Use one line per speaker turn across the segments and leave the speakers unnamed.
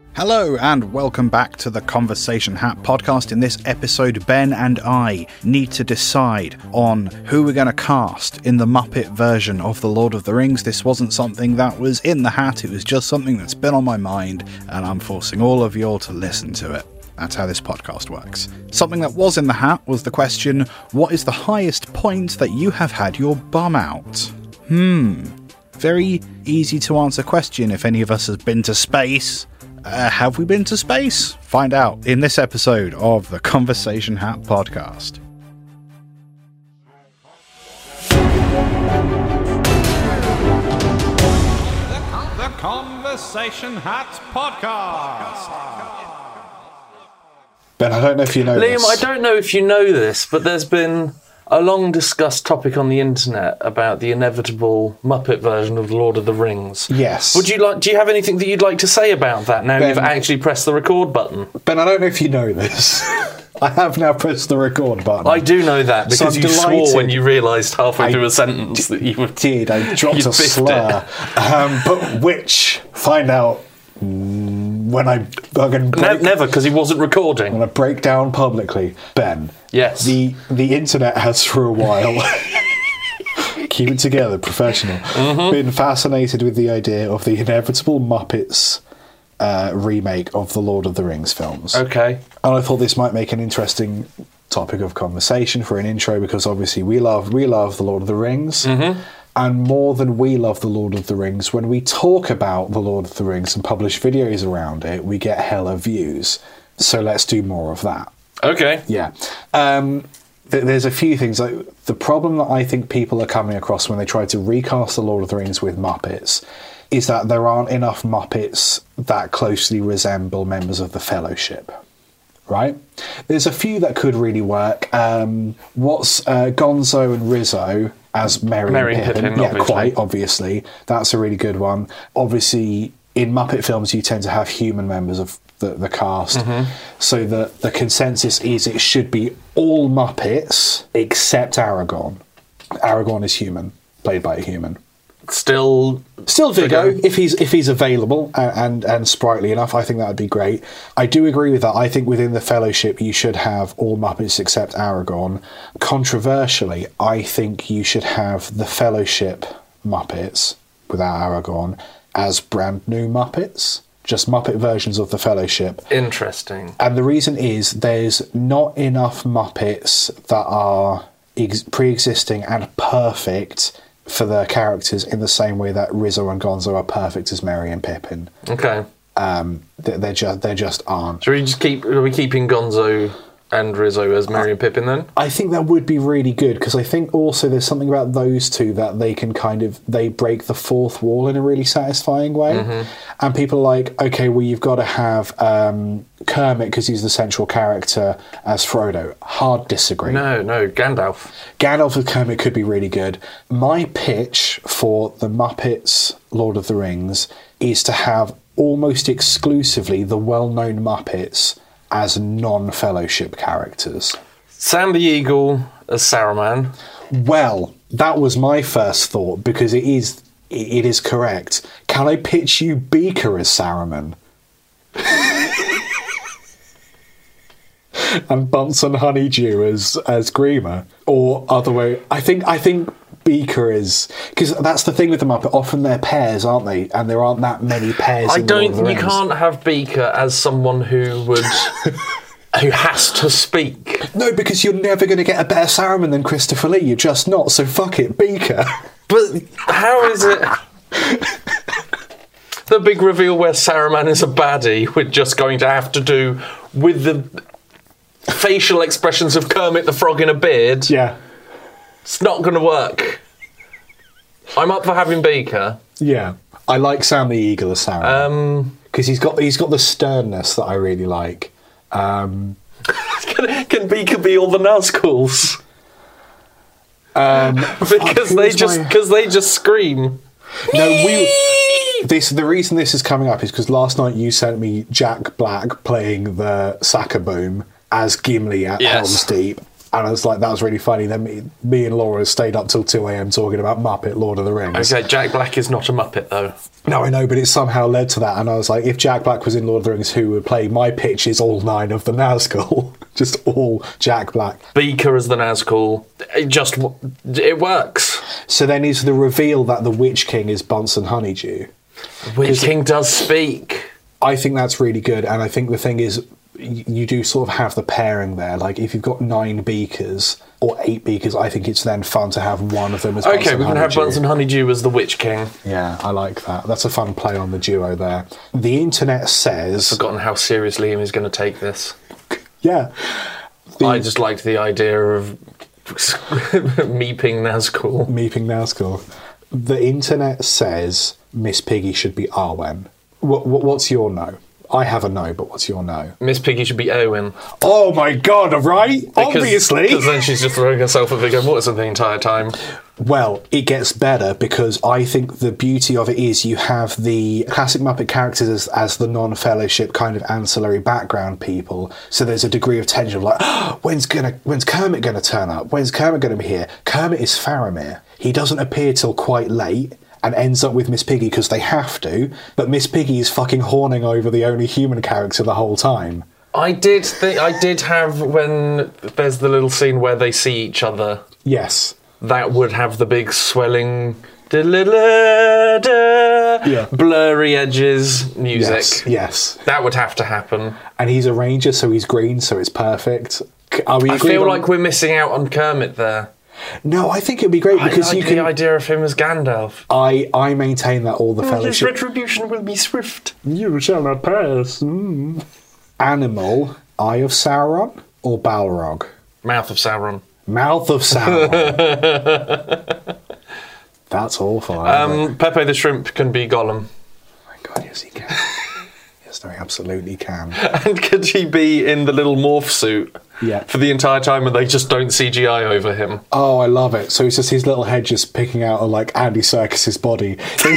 Hello and welcome back to the Conversation Hat podcast. In this episode, Ben and I need to decide on who we're going to cast in the Muppet version of The Lord of the Rings. This wasn't something that was in the hat, it was just something that's been on my mind, and I'm forcing all of you all to listen to it. That's how this podcast works. Something that was in the hat was the question, what is the highest point that you have had your bum out? Very easy to answer question if any of us has been to space. Have we been to space? Find out in this episode of the Conversation Hat podcast.
The Conversation Hat podcast.
Ben, I don't know if you know
Liam,
this.
I don't know if you know this, but there's been a long discussed topic on the internet about the inevitable Muppet version of Lord of the Rings.
Yes.
Do you have anything that you'd like to say about that now you've actually pressed the record button?
Ben, I don't know if you know this. I have now pressed the record button.
I do know that because
So
you
delighted.
swore when you realised halfway through a sentence that you would.
I dropped
you
a
biffed
slur. But which, find out when I
Never, because he wasn't recording.
when I break down publicly. Ben.
Yes.
The internet has for a while, keep it together, professional, been fascinated with the idea of the inevitable Muppets remake of the Lord of the Rings films.
Okay.
And I thought this might make an interesting topic of conversation for an intro, because obviously we love the Lord of the Rings. And more than we love the Lord of the Rings, when we talk about the Lord of the Rings and publish videos around it, we get hella views. So let's do more of that.
Okay.
Yeah. There's a few things. Like, the problem that I think people are coming across when they try to recast the Lord of the Rings with Muppets is that there aren't enough Muppets that closely resemble members of the Fellowship. Right? There's a few that could really work. What's Gonzo and Rizzo as Merry and Pippin? Yeah,
obviously.
quite obviously. That's a really good one. Obviously, in Muppet films, you tend to have human members of the cast. So the consensus is it should be all Muppets except Aragorn. Aragorn is human, played by a human.
Still
Viggo, if he's available and sprightly enough, I think that would be great. I do agree with that. I think within the Fellowship you should have all Muppets except Aragorn. Controversially, I think you should have the Fellowship Muppets without Aragorn as brand new Muppets. Just Muppet versions of the Fellowship.
Interesting.
And the reason is there's not enough Muppets that are pre-existing and perfect for their characters in the same way that Rizzo and Gonzo are perfect as Merry and Pippin.
Okay.
They just aren't.
Are we keeping Gonzo and Rizzo as Merry and Pippin then?
I think that would be really good, because I think also there's something about those two that they can they break the fourth wall in a really satisfying way. And people are like, okay, well, you've got to have Kermit because he's the central character as Frodo. Hard disagree.
No, Gandalf.
Gandalf with Kermit could be really good. My pitch for the Muppets Lord of the Rings is to have almost exclusively the well-known Muppets as non-Fellowship characters.
Sam the Eagle as Saruman.
Well, that was my first thought, because it is correct. Can I pitch you Beaker as Saruman? And Bunsen Honeydew as Grima? Or other way? I think Beaker is, because that's the thing with the Muppet. Often they're pairs, aren't they? And there aren't that many pairs.
You can't have Beaker as someone who would who has to speak.
No, because you're never going to get a better Saruman than Christopher Lee. You're just not. So fuck it, Beaker.
But how is it? The big reveal where Saruman is a baddie, we're just going to have to do with the facial expressions of Kermit the Frog in a beard.
Yeah.
It's not going to work. I'm up for having Beaker.
Yeah. I like Sam the Eagle as Saruman. Because he's got the sternness that I really like.
Can Beaker be all the Nazguls? Because they just scream.
No, the reason this is coming up is because last night you sent me Jack Black playing the Sackerboom as Gimli at Helm's Deep.
And I was like, that was really funny. Then me and Laura stayed up till 2 a.m. talking about Muppet Lord of the Rings.
Okay, Jack Black is not a Muppet, though.
No, I know, but it somehow led to that. And I was like, if Jack Black was in Lord of the Rings, who would play? My pitch is all 9 of the Nazgul. Just all Jack Black.
Beaker as the Nazgul. It works.
So then is the reveal that the Witch King is Bunsen Honeydew.
Witch King does speak.
I think that's really good. And I think the thing is, you do sort of have the pairing there. Like, if you've got 9 beakers or 8 beakers, I think it's then fun to have one of them as Bunsen
Okay, we can have
Honeydew.
Bunsen Honeydew as the Witch King.
Yeah, I like that. That's a fun play on the duo there. The internet says...
Forgotten how serious Liam is going to take this.
Yeah.
I just liked the idea of meeping Nazgul.
Meeping Nazgul. The internet says Miss Piggy should be Arwen. What's your no? I have a no, but what's your no?
Miss Piggy should be Owen.
Oh my god, right? Obviously.
Because then she's just throwing herself at Viggo Mortensen the entire time.
Well, it gets better because I think the beauty of it is you have the classic Muppet characters as the non-fellowship kind of ancillary background people. So there's a degree of tension of like, oh, when's Kermit going to turn up? When's Kermit going to be here? Kermit is Faramir. He doesn't appear till quite late and ends up with Miss Piggy because they have to, but Miss Piggy is fucking horning over the only human character the whole time.
I did have, when there's the little scene where they see each other,
Yes.
that would have the big swelling blurry edges music.
Yes.
That would have to happen.
And he's a ranger, so he's green, so it's perfect. Are we
I
agreed
feel
on-
like we're missing out on Kermit there.
No, I think it'd be great because
I
you
like
can...
the idea of him as Gandalf.
I maintain that all the
His
fellowship...
retribution will be swift.
You shall not pass. Animal, Eye of Sauron or Balrog?
Mouth of Sauron.
Mouth of Sauron. That's awful. isn't it?
Pepe the Shrimp can be Gollum.
Oh my God, yes he can. Yes, no, he absolutely can.
And could he be in the little morph suit
Yeah.
for the entire time and they just don't CGI over him?
Oh, I love it. So it's just his little head just picking out of like Andy Serkis's body. They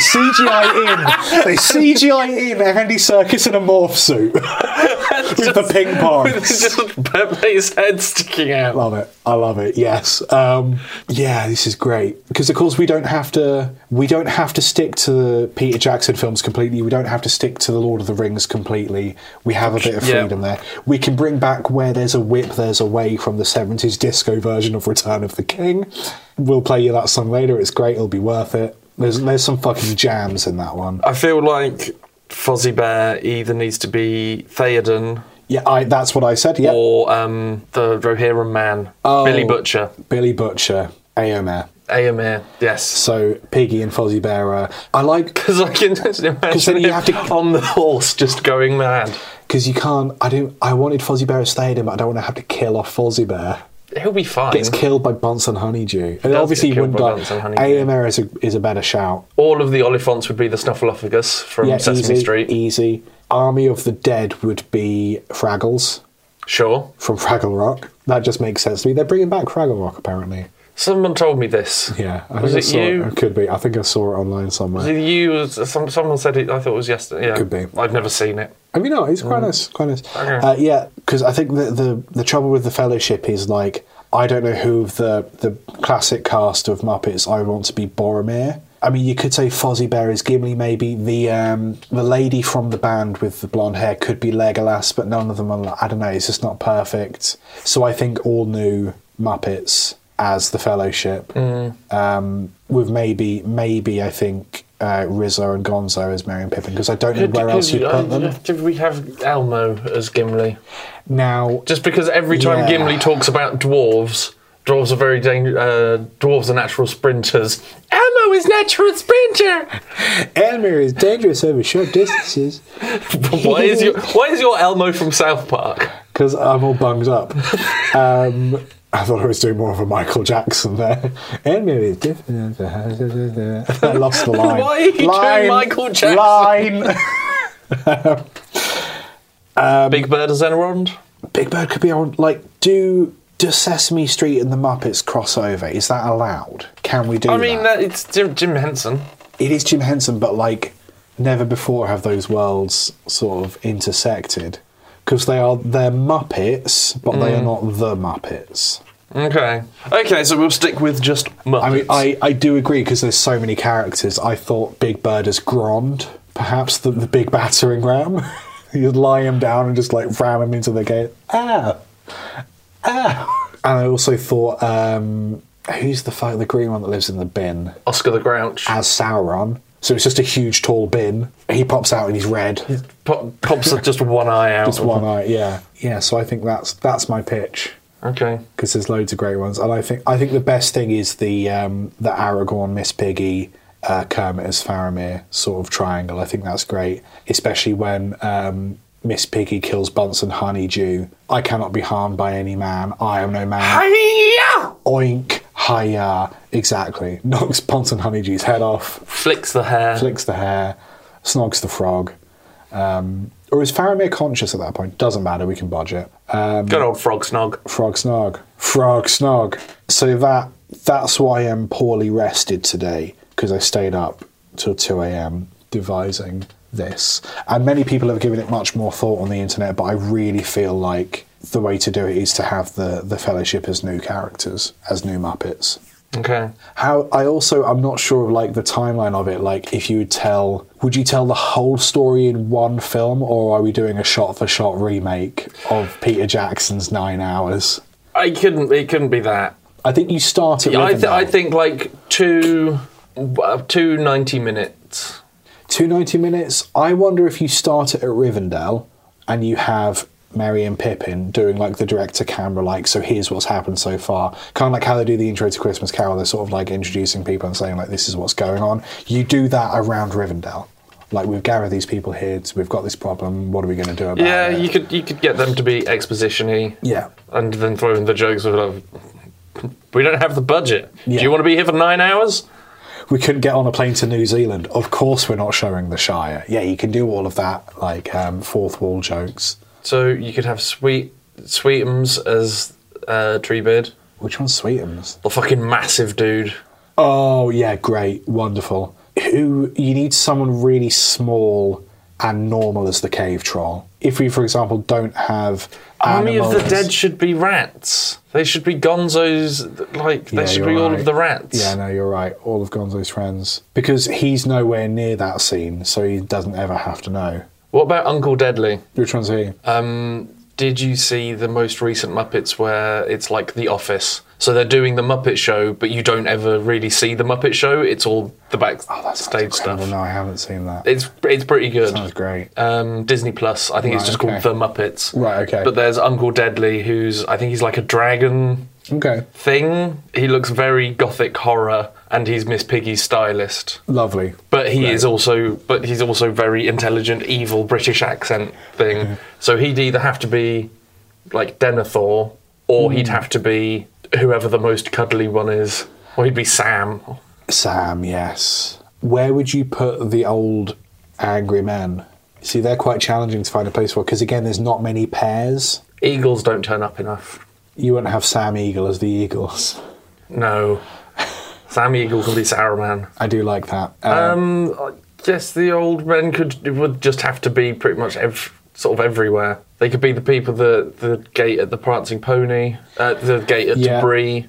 CGI in Andy Serkis in a morph suit with the ping pong.
With just Pepe's head sticking out.
Love it. I love it. Yes. Yeah, this is great because of course we don't have to stick to the Peter Jackson films completely. We don't have to stick to the Lord of the Rings completely. We have a bit of freedom there. We can bring back where there's a whip, there's a way from the 70s disco version of Return of the King. We'll play you that song later. It's great. It'll be worth it. There's some fucking jams in that one.
I feel like Fozzie Bear either needs to be Theoden
Yeah, that's what I said. Yeah.
or the Rohirrim man, Billy Butcher.
Billy Butcher, Aomer.
Aomer, yes.
So Piggy and Fozzie Bear are... I like...
Because I can just imagine
you
him
have to-
on the horse just going mad.
Because you can't... I wanted Fozzie Bear to stay in, but I don't want to have to kill off Fozzie Bear.
He'll be fine.
Gets killed by Bunsen Honeydew. And
does
obviously
get
he
killed
wouldn't
by
die.
Bunsen Honeydew.
Aomer is a better shout.
All of the Oliphants would be the Snuffleupagus from Sesame Street.
Easy. Army of the Dead would be Fraggles
Sure.
from Fraggle Rock. That just makes sense to me. They're bringing back Fraggle Rock, apparently.
Someone told me this.
Yeah. I
Was
think
it
I saw
you?
It could be. I think I saw it online somewhere.
Was it you? Someone said it. I thought it was yesterday. Yeah.
Could be.
I've never seen it.
I mean, no, it's quite nice. Quite nice.
Okay.
Yeah, because I think the trouble with the Fellowship is like I don't know who of the classic cast of Muppets I want to be Boromir. I mean, you could say Fozzie Bear is Gimli, maybe. The lady from the band with the blonde hair could be Legolas, but none of them are. I don't know. It's just not perfect. So I think all new Muppets as the Fellowship, with maybe I think Rizzo and Gonzo as Merry and Pippin, because I don't know where else you'd put them.
Did we have Elmo as Gimli?
Now,
Just because every time
Yeah.
Gimli talks about dwarves are very dwarves are natural sprinters. Elmo is natural sprinter.
Elmer is dangerous over short distances.
Why is your Elmo from South Park?
Because I'm all bunged up. I thought I was doing more of a Michael Jackson there. Elmer is different. I lost the line.
Why are you doing Michael Jackson?
Line.
Big Bird as Elrond?
Big Bird could be on. Like, does Sesame Street and the Muppets cross over? Is that allowed? Can we do that?
I mean, it's Jim Henson.
It is Jim Henson, but like never before have those worlds sort of intersected because they're Muppets, but they are not the Muppets.
Okay, so we'll stick with just Muppets.
I mean, I do agree because there's so many characters. I thought Big Bird as Grond, perhaps the big battering ram. You'd lie him down and just like ram him into the gate. Ah! And I also thought, who's the green one that lives in the bin?
Oscar the Grouch.
As Sauron. So it's just a huge tall bin. He pops out and he's red.
Pops just one eye out.
Just one eye, yeah. Yeah, so I think that's my pitch.
Okay.
Because there's loads of great ones. And I think the best thing is the Aragorn, Miss Piggy, Kermit as Faramir sort of triangle. I think that's great. Especially when Miss Piggy kills Bunsen Honeydew. I cannot be harmed by any man. I am no man.
Hi-ya!
Oink. Hiya. Exactly. Knocks Bunsen Honeydew's head off.
Flicks the hair.
Snogs the frog. Or is Faramir conscious at that point? Doesn't matter, we can budget.
Good old Frog Snog.
Frog Snog. So that's why I'm poorly rested today, because I stayed up till 2 a.m. devising this. And many people have given it much more thought on the internet, but I really feel like the way to do it is to have the Fellowship as new characters, as new Muppets.
Okay.
I'm not sure of like the timeline of it. Like, if would you tell the whole story in one film, or are we doing a shot-for-shot remake of Peter Jackson's 9 Hours?
It couldn't be that.
I think you start at
I think like two 90 minutes.
2 90 minutes? I wonder if you start it at Rivendell and you have Merry and Pippin doing like the direct-to-camera, like, so here's what's happened so far. Kind of like how they do the intro to Christmas Carol. They're sort of like introducing people and saying like, this is what's going on. You do that around Rivendell. Like, we've gathered these people here, we've got this problem, what are we going to do about it?
Yeah, you could get them to be exposition-y.
Yeah.
And then throw in the jokes of like, we don't have the budget.
Yeah.
Do you want to be here for 9 hours?
We couldn't get on a plane to New Zealand. Of course we're not showing the Shire. Yeah, you can do all of that, like fourth wall jokes.
So you could have Sweetums as Treebeard.
Which one's Sweetums?
The fucking massive dude.
Oh, yeah, great. Wonderful. You need someone really small and normal as the cave troll. If we, for example, don't have
Army of
animals,
the Dead should be rats. They should be Gonzo's, like, they should be all of the rats.
Yeah, no, you're right. All of Gonzo's friends. Because he's nowhere near that scene, so he doesn't ever have to know.
What about Uncle Deadly?
Which one's he?
Did you see the most recent Muppets where it's like The Office? So they're doing the Muppet Show, but you don't ever really see the Muppet Show. It's all the backstage stuff.
No, I haven't seen that.
It's pretty good.
Sounds great.
Disney Plus. I think it's just called The Muppets.
Right, okay.
But there's Uncle Deadly, I think he's like a dragon thing. He looks very gothic horror, and he's Miss Piggy's stylist.
Lovely.
But he's also very intelligent, evil British accent thing. So he'd either have to be like Denethor, or he'd have to be whoever the most cuddly one is. Or he'd be Sam.
Sam, yes. Where would you put the old angry men? See, they're quite challenging to find a place for, because again, there's not many pairs.
Eagles don't turn up enough.
You wouldn't have Sam Eagle as the Eagles.
No. Sam Eagle can be Saruman.
I do like that.
I guess the old men would just have to be pretty much sort of everywhere. They could be the people, the gate at the Prancing Pony, the gate at Debris.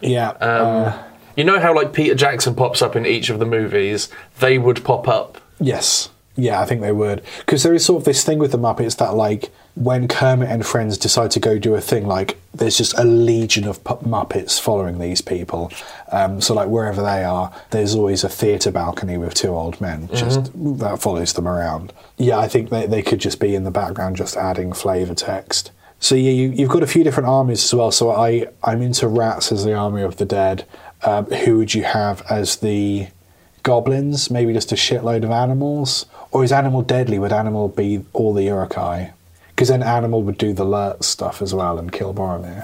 Yeah.
You know how like Peter Jackson pops up in each of the movies? They would pop up.
Yes. Yeah, I think they would. Because there is sort of this thing with the Muppets that, like, when Kermit and friends decide to go do a thing, like, there's just a legion of Muppets following these people. So, like, wherever they are, there's always a theatre balcony with two old men just that follows them around. Yeah, I think they could just be in the background just adding flavour text. So, yeah, you've got a few different armies as well. So I'm into rats as the Army of the Dead. Who would you have as the goblins? Maybe just a shitload of animals? Or is Animal deadly? Would Animal be all the Uruk-hai? Because then Animal would do the Lurtz stuff as well and kill Boromir.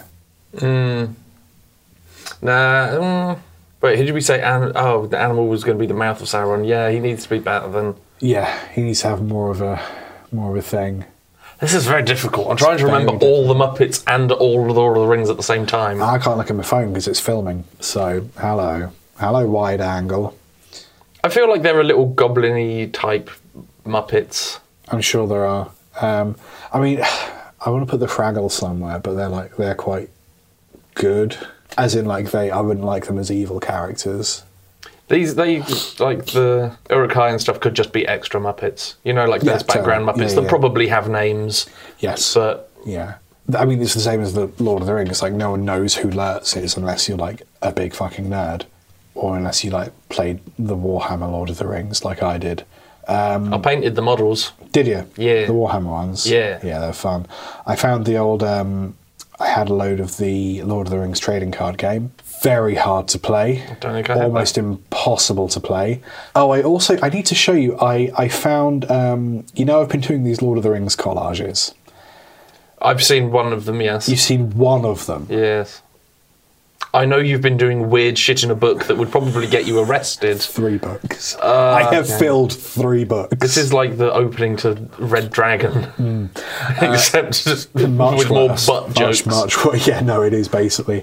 Nah. Wait, who did we say? The Animal was going to be the mouth of Sauron. Yeah, he needs to be better than...
Yeah, he needs to have more of a thing.
This is very difficult. I'm trying to remember all the Muppets and all of the Lord of the Rings at the same time.
I can't look at my phone because it's filming. So, hello, wide angle.
I feel like they're a little goblin-y type Muppets.
I'm sure there are. I mean, I want to put the Fraggles somewhere, but they're quite good. As in, like, I wouldn't like them as evil characters.
They like the Uruk-hai and stuff could just be extra Muppets. You know, like there's background
totally.
Muppets that probably have names.
Yes.
But
Yeah. I mean, it's the same as the Lord of the Rings. Like, no one knows who Lurtz is unless you're, like, a big fucking nerd. Or unless you, like, played the Warhammer Lord of the Rings like I did.
I painted the models.
Did you?
Yeah.
The Warhammer ones?
Yeah.
Yeah, they're fun. I found the old... I had a load of the Lord of the Rings trading card game. Very hard to play.
I don't think I have
Almost impossible to play. Oh, I need to show you. I found... I've been doing these Lord of the Rings collages.
I've seen one of them, yes.
You've seen one of them?
Yes. I know you've been doing weird shit in a book that would probably get you arrested.
3 books. I have filled 3 books.
This is like the opening to Red Dragon, except just with more butt jokes.
Much. Yeah, no, it is basically.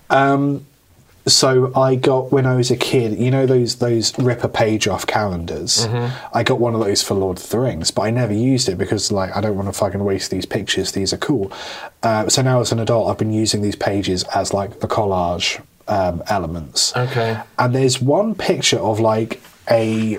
So I got, when I was a kid, you know those rip a page off calendars?
Mm-hmm.
I got one of those for Lord of the Rings, but I never used it because, like, I don't want to fucking waste these pictures. These are cool. So now as an adult, I've been using these pages as, like, the collage elements.
Okay.
And there's one picture of, like, a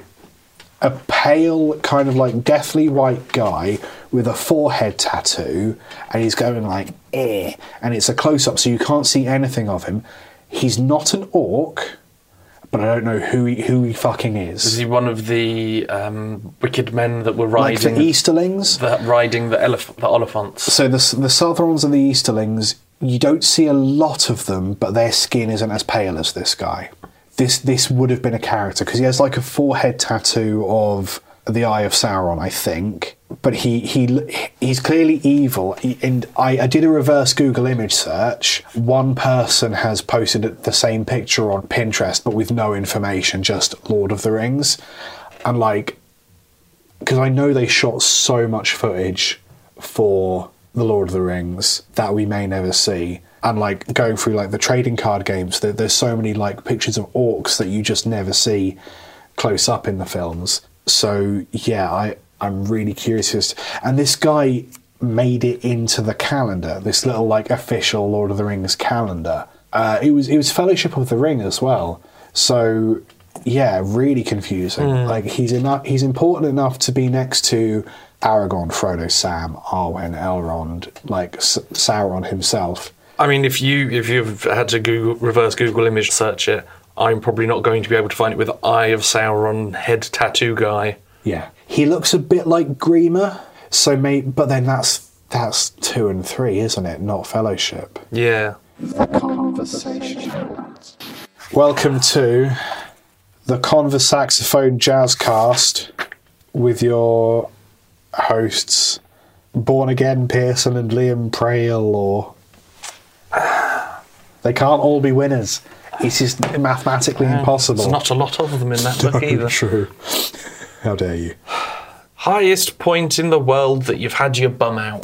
pale, kind of, like, deathly white guy with a forehead tattoo, and he's going, like, eh. And it's a close-up, so you can't see anything of him. He's not an orc, but I don't know who he fucking is.
Is he one of the wicked men that were riding...
Like the Easterlings?
Riding the Oliphants.
So the Southrons and the Easterlings, you don't see a lot of them, but their skin isn't as pale as this guy. This would have been a character, because he has like a forehead tattoo of the Eye of Sauron, I think. But he's clearly evil. And I did a reverse Google image search. One person has posted the same picture on Pinterest, but with no information, just Lord of the Rings. And, like, because I know they shot so much footage for the Lord of the Rings that we may never see. And, like, going through, like, the trading card games, there's so many, like, pictures of orcs that you just never see close up in the films. So, yeah, I'm really curious. And this guy made it into the calendar, this little, like, official Lord of the Rings calendar. It was Fellowship of the Ring as well. So, yeah, really confusing. Like, he's important enough to be next to Aragorn, Frodo, Sam, Arwen, Elrond, like Sauron himself.
I mean, if you've had to reverse Google image search it, I'm probably not going to be able to find it with Eye of Sauron head tattoo guy.
Yeah, he looks a bit like Grima. So but then that's 2 and 3, isn't it? Not Fellowship.
Yeah.
The Conversation. Welcome to the Conversaxophone Jazzcast with your hosts, Born Again Pearson and Liam Prayle. They can't all be winners. It's just mathematically impossible.
There's not a lot of them in that book either.
True. How dare you?
Highest point in the world that you've had your bum out.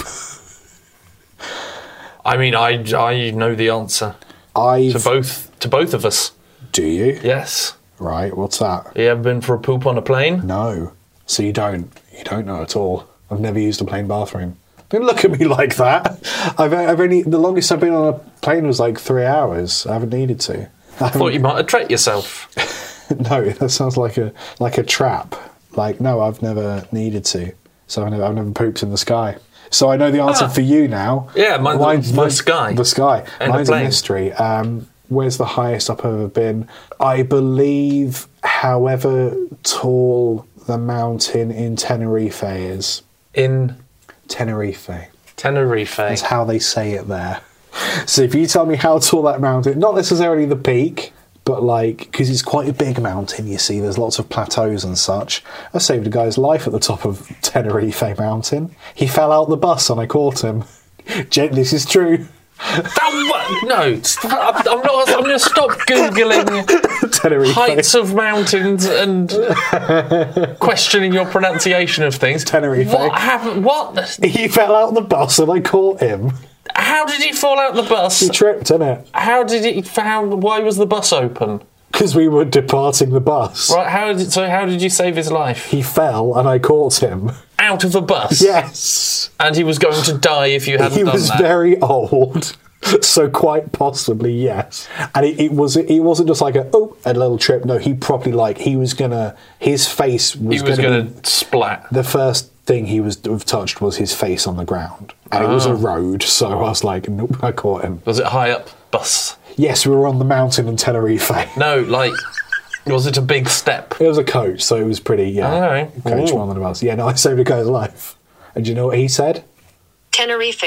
I mean, I know the answer. To both of us.
Do you?
Yes.
Right, what's that?
You ever been for a poop on a plane?
No. So you don't know at all. I've never used a plane bathroom. Don't look at me like that. I've only, the longest I've been on a plane was like 3 hours. I haven't needed to.
I thought you might have treated yourself.
No, that sounds like a trap. Like, no, I've never needed to. So I've never pooped in the sky. So I know the answer for you now.
Yeah, mine's the sky.
The sky.
And
mine's
a
a mystery. Where's the highest I've ever been? I believe however tall the mountain in Tenerife is.
In?
Tenerife.
Tenerife.
That's how they say it there. So if you tell me how tall that mountain, not necessarily the peak, but like, because it's quite a big mountain, you see, there's lots of plateaus and such. I saved a guy's life at the top of Tenerife Mountain. He fell out the bus and I caught him. This is true.
No, I'm going to stop Googling
Tenerife.
heights of mountains and questioning your pronunciation of things.
Tenerife.
What happened? What?
He fell out the bus and I caught him.
How did he fall out the bus?
He tripped, innit?
Why was the bus open?
Because we were departing the bus.
Right, how did you save his life?
He fell and I caught him.
Out of the bus?
Yes.
And he was going to die if you hadn't done that?
He was very old. So quite possibly, yes. And it wasn't just like a little trip. No, he properly his face was
going to splat.
The first thing he was touched was his face on the ground. And it was a road, so I was like, nope, I caught him.
Was it high up bus?
Yes, we were on the mountain in Tenerife.
No, was it a big step?
It was a coach, so it was pretty, coach rather than a bus. Yeah, no, I saved a guy's life. And do you know what he said?
Tenerife.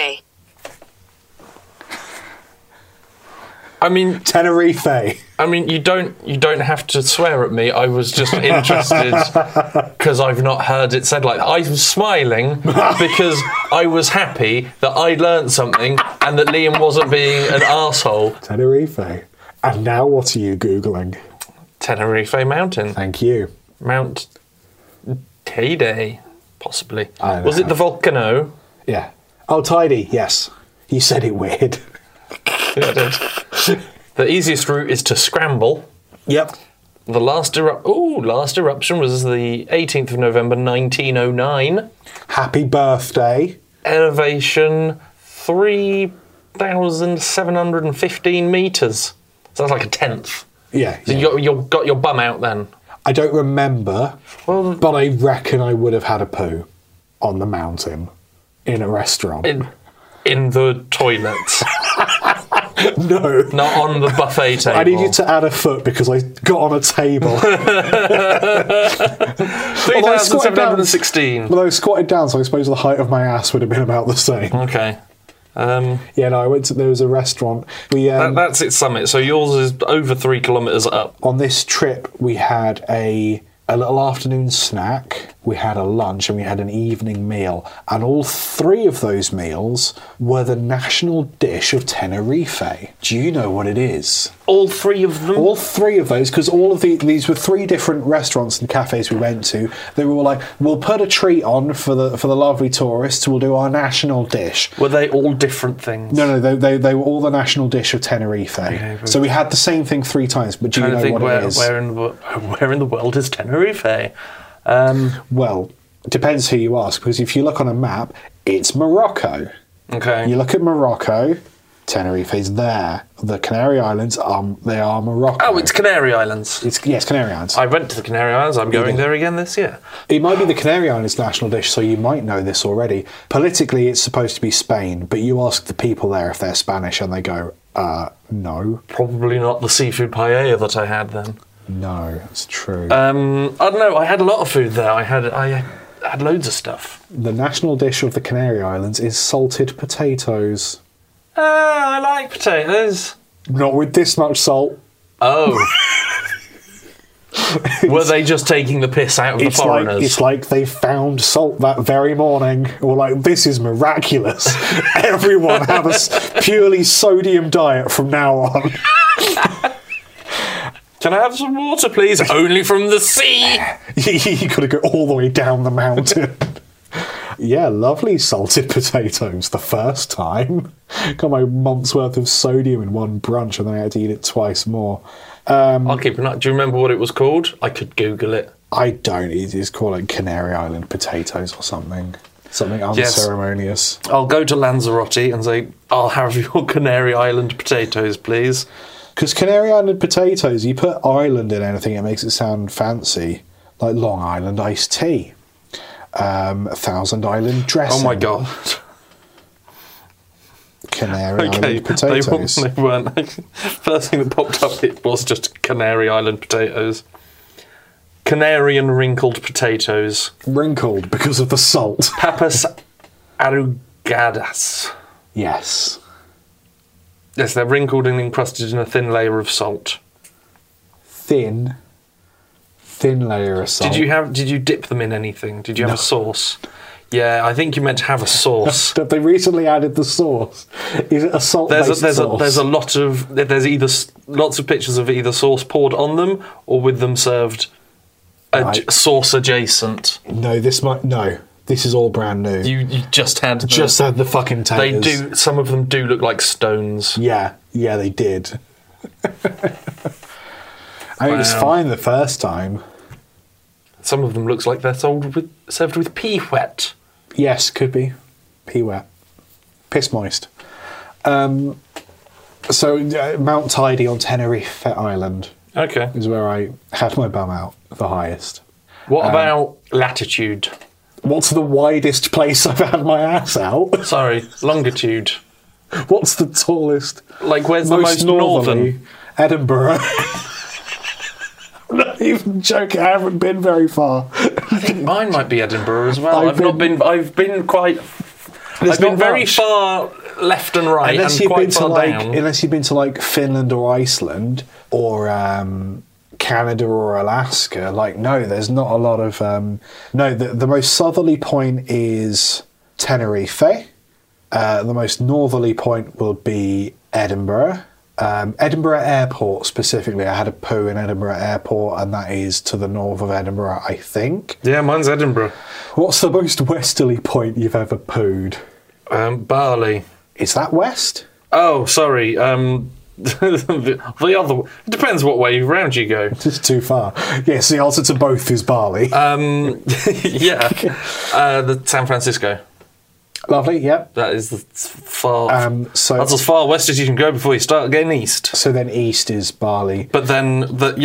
I mean,
Tenerife.
I mean, you don't have to swear at me. I was just interested because I've not heard it said like that. I was smiling because I was happy that I learnt something and that Liam wasn't being an arsehole.
Tenerife. And now what are you Googling?
Tenerife Mountain.
Thank you.
Mount Teide, possibly.
I don't
Was
know.
it the volcano?
Yeah. Oh, tidy, yes. You said it weird.
Yeah, I did. The easiest route is to scramble.
Yep.
The last eruption was the 18th of November 1909.
Happy birthday.
Elevation 3,715 metres. So that's like a tenth.
Yeah.
So you got your bum out then.
I don't remember,
Well,
but I reckon I would have had a poo on the mountain in a restaurant.
in the toilets,
No.
not on the buffet table.
I need you to add a foot because I got on a table.
3,716.
Although I squatted down, so I suppose the height of my ass would have been about the same.
Okay.
Yeah, no, there was a restaurant.
That's its summit. So yours is over 3 kilometres up.
On this trip, we had a little afternoon snack, we had a lunch, and we had an evening meal. And all three of those meals were the national dish of Tenerife. Do you know what it is?
All three of them?
All three of those, because all of these were three different restaurants and cafes we went to. They were all like, we'll put a treat on for the lovely tourists, we'll do our national dish.
Were they all different things?
No, they were all the national dish of Tenerife.
Okay,
so we had the same thing 3 times, but do you know what it is?
Where in the world is Tenerife?
Well, it depends who you ask, because if you look on a map, it's Morocco.
Okay.
You look at Morocco, Tenerife's there. The Canary Islands, they are Morocco.
Oh, it's Canary Islands.
Yes, Canary Islands.
I went to the Canary Islands. I'm going there again this year.
It might be the Canary Islands national dish, so you might know this already. Politically, it's supposed to be Spain, but you ask the people there if they're Spanish, and they go, no.
Probably not the seafood paella that I had then.
No, it's true.
I don't know. I had a lot of food there. I had loads of stuff.
The national dish of the Canary Islands is salted potatoes.
I like potatoes.
Not with this much salt.
Oh. Were they just taking the piss out of the foreigners?
It's like they found salt that very morning. Or like, this is miraculous. Everyone have a purely sodium diet from now on.
Can I have some water, please? Only from the sea.
You got to go all the way down the mountain. Yeah, lovely salted potatoes the first time. Got my month's worth of sodium in one brunch, and then I had to eat it twice more.
I'll keep an eye. Do you remember what it was called? I could Google it.
I don't. It's called like Canary Island potatoes or something. Something unceremonious.
Yes. I'll go to Lanzarote and say, I'll have your Canary Island potatoes, please.
Because Canary Island potatoes, you put island in anything, it makes it sound fancy. Like Long Island iced tea. Thousand Island dressing.
Oh my god.
Canary Island potatoes.
They weren't. First thing that popped up, it was just Canary Island potatoes. Canary and wrinkled potatoes.
Wrinkled because of the salt.
Papas arrugadas.
Yes.
Yes, they're wrinkled and encrusted in a thin layer of salt.
Thin layer of salt.
Did you dip them in anything? Did you have a sauce? Yeah, I think you meant to have a sauce.
Have they recently added the sauce? Is it a salt-based sauce?
There's either lots of pictures of either sauce poured on them or with them served sauce adjacent.
No, this is all brand new.
You just had
the fucking taters.
They do. Some of them do look like stones.
Yeah, they did. It was fine the first time.
Some of them looks like they're served with pea wet.
Yes, could be. Pea wet. Piss moist. So Mount Tidy on Tenerife Island
Okay.
is where I had my bum out the highest.
What about latitude?
What's the widest place I've had my ass out?
Sorry, longitude.
What's the tallest?
Like, where's the most
northerly?
northern?
Edinburgh. I'm not even joking. I haven't been very far.
I think mine might be Edinburgh as well.
I've
I've been quite.
There's
I've been
not
very
much.
far left and right,
Unless
and
you've
quite
been to
far down.
unless you've been to like Finland or Iceland or Canada or Alaska, like no, there's not a lot of no. The most southerly point is Tenerife. The most northerly point will be Edinburgh. Edinburgh Airport specifically. I had a poo in Edinburgh Airport, and that is to the north of Edinburgh, I think.
Yeah, mine's Edinburgh.
What's the most westerly point you've ever pooed?
Bali.
Is that west?
Oh, sorry. The other. It depends what way round you go.
Just too far. Yes, the answer to both is Bali.
Yeah. The San Francisco.
Lovely, yep.
That is the far.
So
That's as far west as you can go before you start getting east.
so then east is Bali.
But then,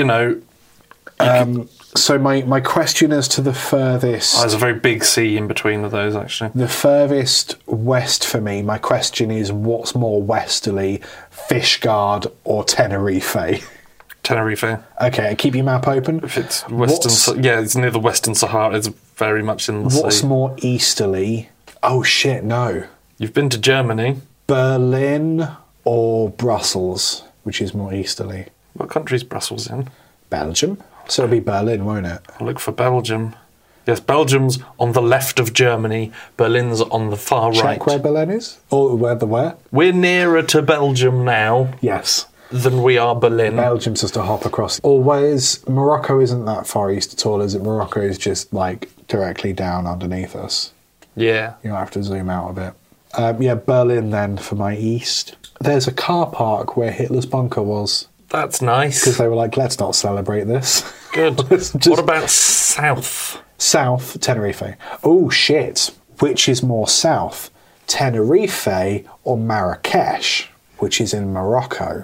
So my question as to the furthest,
there's a very big sea in between of those, actually.
the furthest west for me. My question is, what's more westerly, Fishguard or Tenerife?
Tenerife.
Okay, keep your map open.
If it's western, it's near the Western Sahara. It's very much in the
What's
sea.
more easterly? Oh shit, no.
You've been to Germany.
Berlin or Brussels, which is more easterly?
What country's Brussels in?
Belgium. So it'll be Berlin, won't it?
I'll look for Belgium. Yes, Belgium's on the left of Germany. Berlin's on the far right.
Check where Berlin is? Or where?
We're nearer to Belgium now
Yes.
than we are Berlin.
Belgium's just a hop across. Or where's Morocco isn't that far east at all, is it? Morocco is just like directly down underneath us.
Yeah.
You'll have to zoom out a bit. Yeah, Berlin then for my east. There's a car park where Hitler's bunker was.
That's nice.
Because they were like, let's not celebrate this.
Good.
Let's just-
What about south?
South, Tenerife. Oh shit. Which is more south? Tenerife or Marrakesh, which is in Morocco?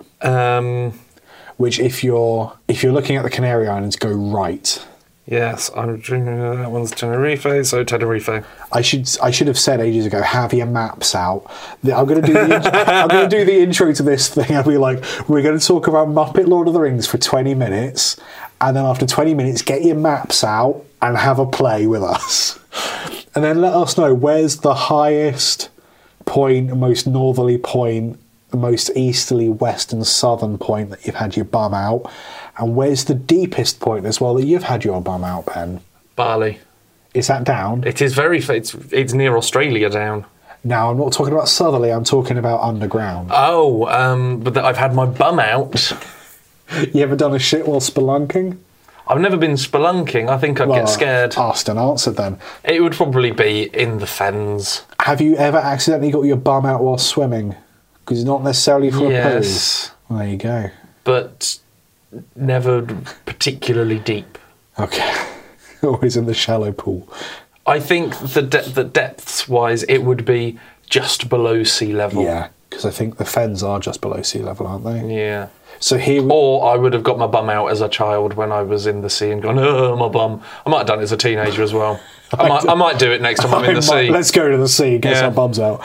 Which if you're looking at the Canary Islands, go right.
Yes, I'm drinking. That one's Tenerife, so Tenerife.
I should have said ages ago, have your maps out. I'm going to do the intro to this thing. I'll be like, we're going to talk about Muppet Lord of the Rings for 20 minutes, and then after 20 minutes, get your maps out and have a play with us. And then let us know where's the highest point, most northerly point, the most easterly, western, southern point that you've had your bum out, and where's the deepest point as well that you've had your bum out, Ben?
Bali.
Is that down?
It is it's near Australia down.
Now, I'm not talking about southerly, I'm talking about underground.
Oh, but I've had my bum out.
You ever done a shit while spelunking?
I've never been spelunking. I think I'd get scared.
Asked and answered then.
It would probably be in the fens.
Have you ever accidentally got your bum out while swimming? Because it's not necessarily for a
Yes.
poo. There you go.
But never particularly deep.
Okay. Always in the shallow pool.
I think the depths-wise, it would be just below sea level.
Yeah, because I think the fens are just below sea level, aren't they?
Yeah.
So here we...
Or I would have got my bum out as a child when I was in the sea and gone, oh, my bum. I might have done it as a teenager as well. I might do it next time I'm in the sea.
Let's go to the sea, get
Yeah.
our bums out.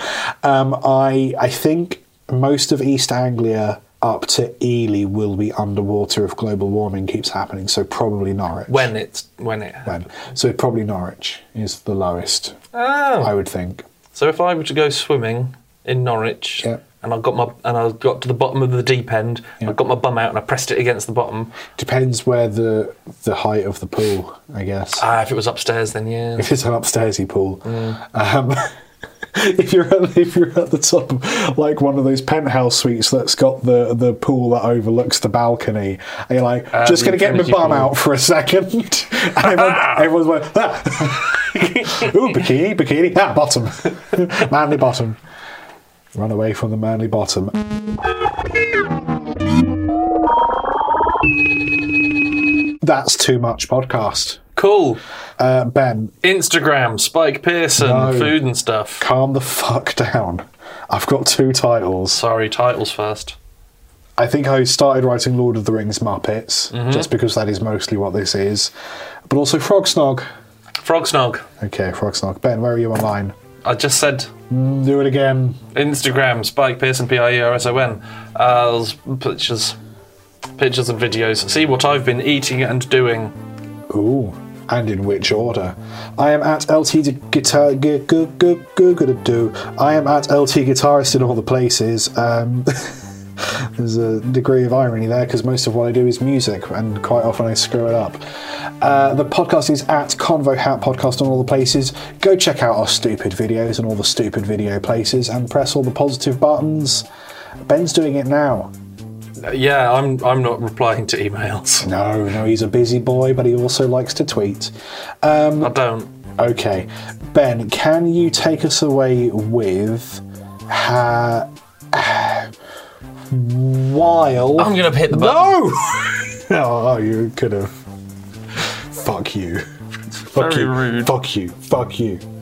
I think most of East Anglia up to Ely will be underwater if global warming keeps happening, so probably Norwich.
When?
So probably Norwich is the lowest,
Oh.
I would think.
So if I were to go swimming in Norwich,
Yeah.
and I got to the bottom of the deep end,
Yeah.
I got my bum out and I pressed it against the bottom.
Depends where the height of the pool, I guess.
If it was upstairs, then yeah.
If it's an upstairsy pool. If you're at the top of like one of those penthouse suites that's got the pool that overlooks the balcony, and you're like, just going to get my
infinity
bum
pool.
out for a second. And everyone's like, ooh, bikini, bottom. Manly bottom. Run away from the manly bottom. That's Too Much Podcast.
Cool.
Ben,
Instagram, Spike Pearson,
No.
food and stuff.
calm the fuck down. I've got 2 titles.
Sorry, titles first.
I think I started writing Lord of the Rings Muppets, just because that is mostly what this is. But also Frogsnog.
Frogsnog.
Okay, Frogsnog. Ben, where are you online?
I just said
Do it again.
Instagram, Spike Pearson, Pierson. Pictures and videos. See what I've been eating and doing.
Ooh, and in which order? I am at LT Guitar. I am at LT Guitarist in all the places. There's a degree of irony there because most of what I do is music, and quite often I screw it up. The podcast is at Convo Hat Podcast on all the places. Go check out our stupid videos and all the stupid video places, and press all the positive buttons. Ben's doing it now.
Yeah, I'm not replying to emails.
No, he's a busy boy, but he also likes to tweet.
I don't.
Okay, Ben, can you take us away with while
I'm gonna hit the button.
No! Oh, you could have. Fuck you. Fuck
Very
you.
rude.
Fuck you. Fuck you.